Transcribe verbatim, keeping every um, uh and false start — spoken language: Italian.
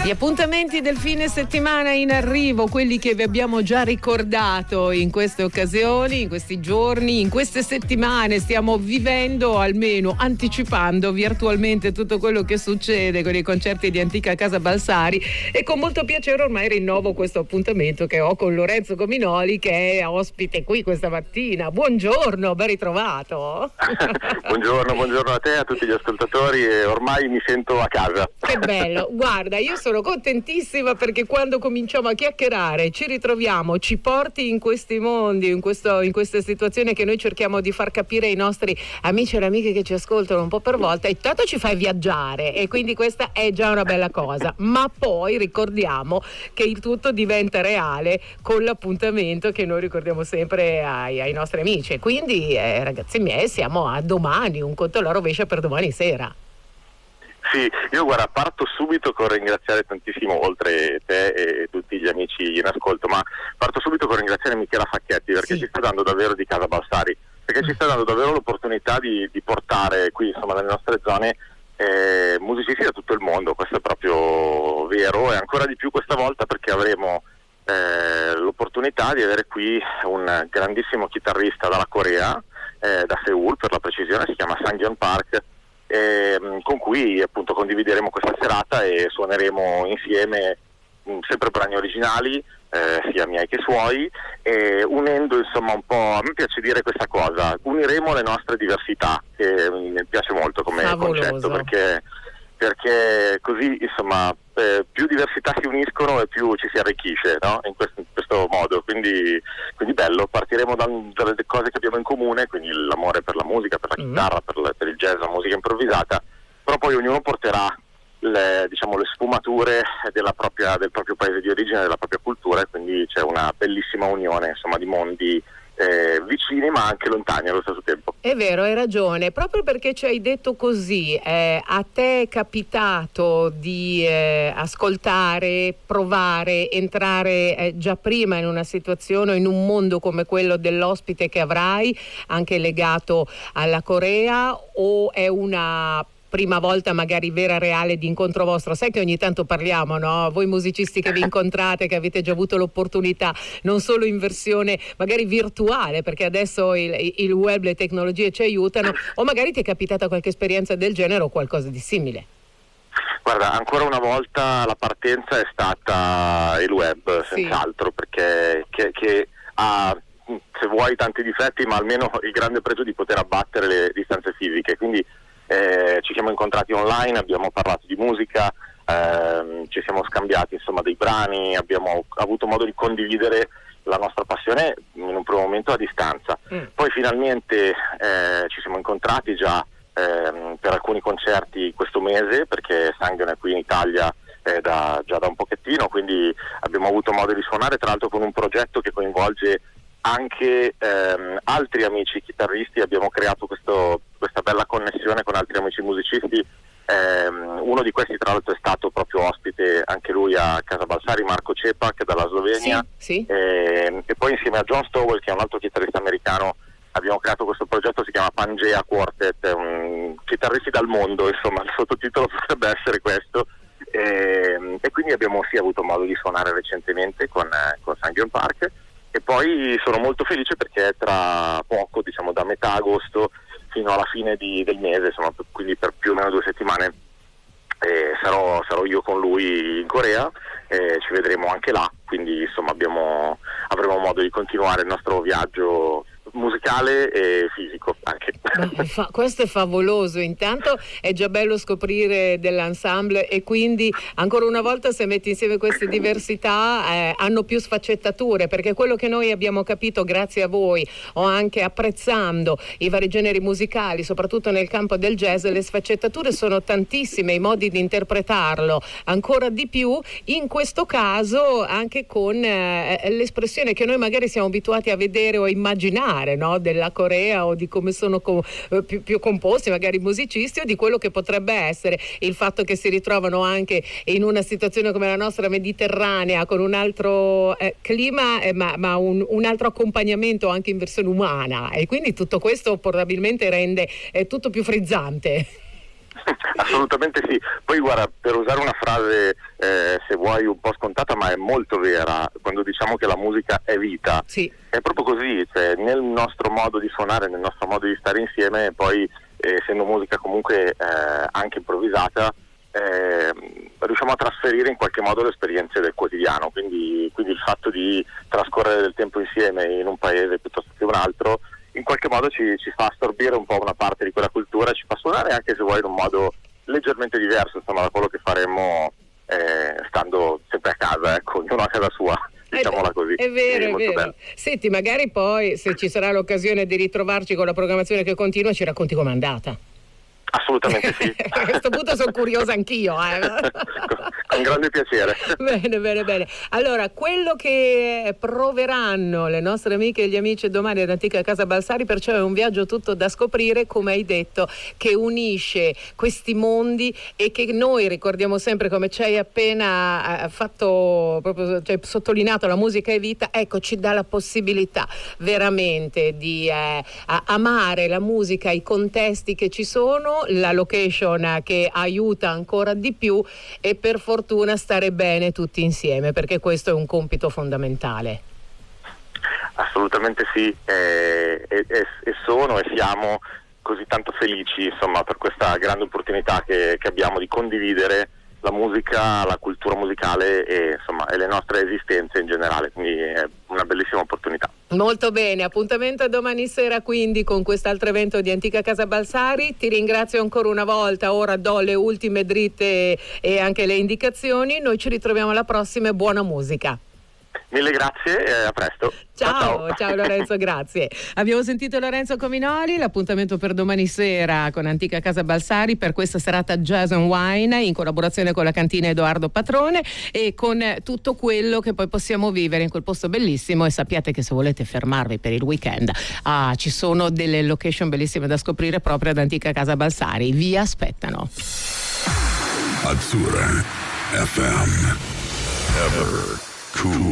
Gli appuntamenti del fine settimana in arrivo, quelli che vi abbiamo già ricordato in queste occasioni, in questi giorni, in queste settimane. Stiamo vivendo, almeno anticipando virtualmente tutto quello che succede con i concerti di Antica Casa Balsari, e con molto piacere ormai rinnovo questo appuntamento che ho con Lorenzo Cominoli, che è ospite qui questa mattina. Buongiorno, ben ritrovato. buongiorno, buongiorno a te e a tutti gli ascoltatori, e ormai mi sento a casa. Che bello, guarda, io sono contentissima perché quando cominciamo a chiacchierare ci ritroviamo, ci porti in questi mondi, in, questo, in queste situazioni che noi cerchiamo di far capire ai nostri amici e amiche che ci ascoltano un po' per volta, e tanto ci fai viaggiare, e quindi questa è già una bella cosa. Ma poi ricordiamo che il tutto diventa reale con l'appuntamento che noi ricordiamo sempre ai, ai nostri amici, quindi eh, ragazzi miei, siamo a domani, un conto alla rovescia per domani sera. Sì, io guarda, parto subito con ringraziare tantissimo, oltre te e tutti gli amici in ascolto, ma parto subito con ringraziare Michela Facchetti, perché sì. ci sta dando davvero di Casa Balsari, perché mm. ci sta dando davvero l'opportunità di, di portare qui, insomma, nelle nostre zone eh, musicisti da tutto il mondo. Questo è proprio vero, e ancora di più questa volta perché avremo eh, l'opportunità di avere qui un grandissimo chitarrista dalla Corea, eh, da Seoul per la precisione, si chiama Sang-Yeon Park, Eh, con cui appunto condivideremo questa serata e suoneremo insieme mh, sempre brani originali, eh, sia miei che suoi, e unendo insomma un po', a me piace dire questa cosa, uniremo le nostre diversità, che mi piace molto come Favoloso. concetto, perché perché così insomma eh, più diversità si uniscono e più ci si arricchisce, no? in, questo, in questo modo, quindi, quindi bello. Partiremo da, dalle cose che abbiamo in comune, quindi l'amore per la musica, per la mm. chitarra, per, la, per il jazz, la musica improvvisata, però poi ognuno porterà le, diciamo, le sfumature della propria, del proprio paese di origine, della propria cultura, e quindi c'è una bellissima unione insomma di mondi Eh, vicini ma anche lontani allo stesso tempo. È vero, hai ragione, proprio perché ci hai detto così. Eh, a te è capitato di eh, ascoltare, provare, entrare eh, già prima in una situazione o in un mondo come quello dell'ospite che avrai, anche legato alla Corea, o è una prima volta magari vera, reale, di incontro vostro? Sai che ogni tanto parliamo, no? Voi musicisti che vi incontrate, che avete già avuto l'opportunità, non solo in versione magari virtuale, perché adesso il, il web, le tecnologie ci aiutano, o magari ti è capitata qualche esperienza del genere o qualcosa di simile? Guarda, ancora una volta la partenza è stata il web, sì. senz'altro, perché che, che ha, se vuoi, tanti difetti, ma almeno il grande pregio di poter abbattere le distanze fisiche, quindi Eh, ci siamo incontrati online, abbiamo parlato di musica, ehm, ci siamo scambiati insomma dei brani, abbiamo avuto modo di condividere la nostra passione in un primo momento a distanza. Mm. Poi finalmente eh, ci siamo incontrati già ehm, per alcuni concerti questo mese, perché Sang-Yeon è qui in Italia eh, da, già da un pochettino, quindi abbiamo avuto modo di suonare, tra l'altro con un progetto che coinvolge anche ehm, altri amici chitarristi. Abbiamo creato questo, questa bella connessione con altri amici musicisti. Ehm, uno di questi tra l'altro è stato proprio ospite anche lui a Casa Balsari, Marco Cepak dalla Slovenia, sì, sì. E, e poi insieme a John Stowell, che è un altro chitarrista americano, abbiamo creato questo progetto, si chiama Pangea Quartet, un chitarristi dal mondo, insomma il sottotitolo potrebbe essere questo. E, e quindi abbiamo sì avuto modo di suonare recentemente con, con Sang-Yeon Park. E poi sono molto felice perché tra poco, diciamo da metà agosto fino alla fine di, del mese, insomma, quindi per più o meno due settimane, eh, sarò, sarò io con lui in Corea, e ci vedremo anche là, quindi insomma abbiamo, avremo modo di continuare il nostro viaggio musicale e fisico anche. Beh, fa, questo è favoloso. Intanto è già bello scoprire dell'ensemble, e quindi ancora una volta, se metti insieme queste diversità, eh, hanno più sfaccettature, perché quello che noi abbiamo capito grazie a voi, o anche apprezzando i vari generi musicali, soprattutto nel campo del jazz, le sfaccettature sono tantissime, i modi di interpretarlo ancora di più, in questo caso anche con eh, l'espressione che noi magari siamo abituati a vedere o a immaginare, no? Della Corea, o di come sono co- più, più composti magari i musicisti, o di quello che potrebbe essere il fatto che si ritrovano anche in una situazione come la nostra mediterranea, con un altro eh, clima, eh, ma, ma un, un altro accompagnamento anche in versione umana, e quindi tutto questo probabilmente rende eh, tutto più frizzante. Assolutamente sì. Poi guarda, per usare una frase eh, ma è molto vera. Quando diciamo che la musica è vita, sì, è proprio così, cioè, nel nostro modo di suonare, nel nostro modo di stare insieme, poi eh, essendo musica comunque eh, anche improvvisata, eh, riusciamo a trasferire in qualche modo le esperienze del quotidiano, quindi, quindi il fatto di trascorrere del tempo insieme in un paese piuttosto che un altro in qualche modo ci, ci fa assorbire un po' una parte di quella cultura, ci fa suonare anche se vuoi in un modo leggermente diverso, insomma, da quello che faremmo eh, stando sempre a casa, ecco, ognuno a casa sua, diciamola così. È vero, è, è vero. Bello. Senti, magari poi se ci sarà l'occasione di ritrovarci con la programmazione che continua, ci racconti com'è andata. Assolutamente sì. A questo punto sono curiosa anch'io. Eh. con, con grande piacere. Bene, bene, bene. Allora, quello che proveranno le nostre amiche e gli amici domani ad Antica Casa Balsari, perciò è un viaggio tutto da scoprire, come hai detto, che unisce questi mondi e che noi ricordiamo sempre, come ci hai appena fatto, proprio, cioè, sottolineato, la musica è vita, ecco, ci dà la possibilità veramente di eh, amare la musica, i contesti che ci sono, la location che aiuta ancora di più e per fortuna stare bene tutti insieme, perché questo è un compito fondamentale. Assolutamente sì, e, e, e sono e siamo così tanto felici, insomma, per questa grande opportunità che, che abbiamo di condividere la musica, la cultura musicale e, insomma, e le nostre esistenze in generale, quindi è una bellissima opportunità. Molto bene, appuntamento a domani sera quindi con quest'altro evento di Antica Casa Balsari. Ti ringrazio ancora una volta, ora do le ultime dritte e anche le indicazioni. Noi ci ritroviamo alla prossima e buona musica. Mille grazie e a presto. Ciao, ciao, ciao. ciao Lorenzo, grazie. Abbiamo sentito Lorenzo Cominoli, l'appuntamento per domani sera con Antica Casa Balsari per questa serata Jazz and Wine in collaborazione con la cantina Edoardo Patrone e con tutto quello che poi possiamo vivere in quel posto bellissimo. E sappiate che se volete fermarvi per il weekend ah, ci sono delle location bellissime da scoprire proprio ad Antica Casa Balsari, vi aspettano. Azzurra F M Ever Cool.